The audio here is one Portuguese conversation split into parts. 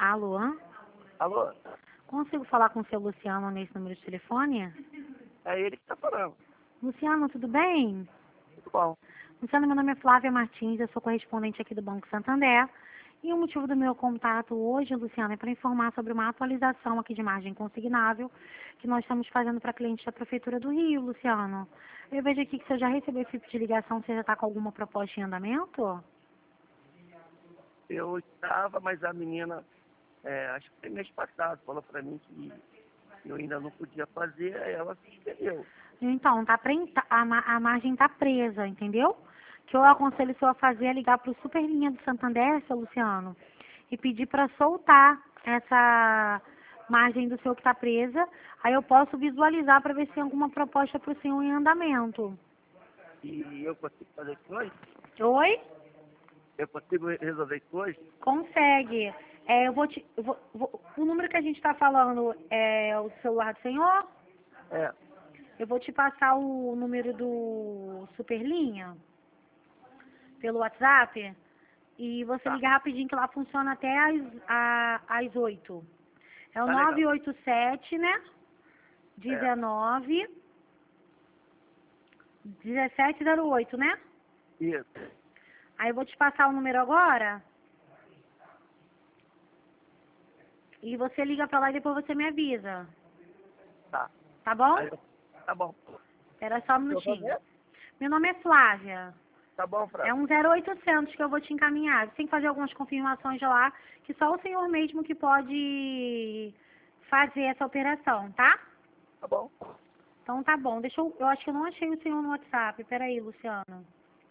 Alô? Alô? Consigo falar com o seu Luciano nesse número de telefone? É ele que tá falando. Luciano, tudo bem? Tudo bom? Luciano, meu nome é Flávia Martins, eu sou correspondente aqui do Banco Santander. E o motivo do meu contato hoje, Luciano, é para informar sobre uma atualização aqui de margem consignável que nós estamos fazendo para clientes da Prefeitura do Rio, Luciano. Eu vejo aqui que você já recebeu esse tipo de ligação, você já está com alguma proposta em andamento? Eu estava, mas a menina, acho que foi mês passado, falou pra mim que eu ainda não podia fazer, aí ela suspendeu. Então, a margem está presa, entendeu? O que eu aconselho o senhor a fazer é ligar para o Superlinha do Santander, seu Luciano, e pedir para soltar essa margem do seu que está presa. Aí eu posso visualizar para ver se tem alguma proposta para o senhor em andamento. E eu consigo fazer isso hoje? Oi? Eu consigo resolver isso hoje? Consegue. O número que a gente está falando é o celular do senhor? É, Eu vou te passar o número do Superlinha pelo WhatsApp e você tá. liga rapidinho que lá funciona até às 8. É o Tá legal. 987, né? É, 19 1708, né? isso. Aí eu vou te passar o número agora e você liga pra lá e depois você me avisa. Tá. Tá bom? Aí tá bom. Espera só um Seu nome minutinho. é? Meu nome é Flávia. Tá bom, É Flávio. um 0800 que eu vou te encaminhar. Você tem que fazer algumas confirmações lá, que só o senhor mesmo que pode fazer essa operação, tá? Tá bom. Então tá bom. Eu acho que eu não achei o senhor no WhatsApp. Peraí, Luciano.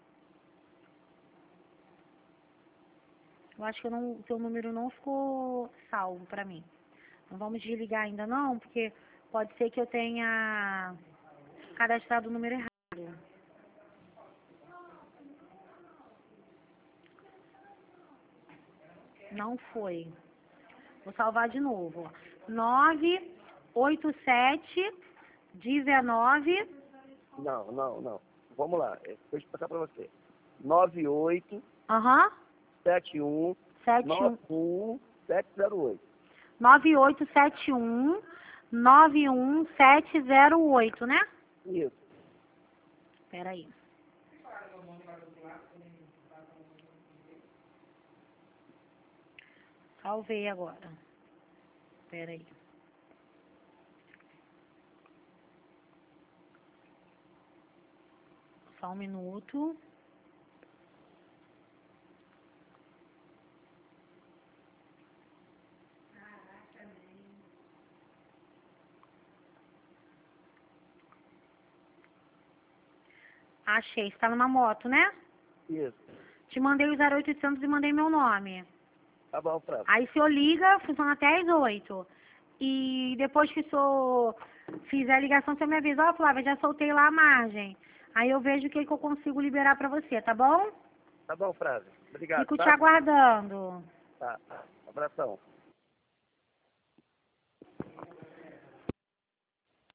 Eu acho que o seu número não ficou salvo pra mim. Não vamos desligar ainda não, porque pode ser que eu tenha cadastrado o número errado. Não foi. Vou salvar de novo. 987 19. Não. Vamos lá. Deixa eu passar pra você. 98 Aham. 71 71. 91708. 9871 91708, né? Isso. Peraí. Salvei agora. Peraí. Só um minuto. Achei. Você tá numa moto, né? Isso. Te mandei o 0800 e mandei meu nome. Tá bom, Flávio. Aí o senhor liga, funciona até às 8. E depois que o senhor fizer a ligação, você me avisa. Ó, Flávia, já soltei lá a margem. Aí eu vejo o que eu consigo liberar pra você, tá bom? Tá bom, Flávio. Obrigado, Fico te tá? aguardando. Tá. Abração.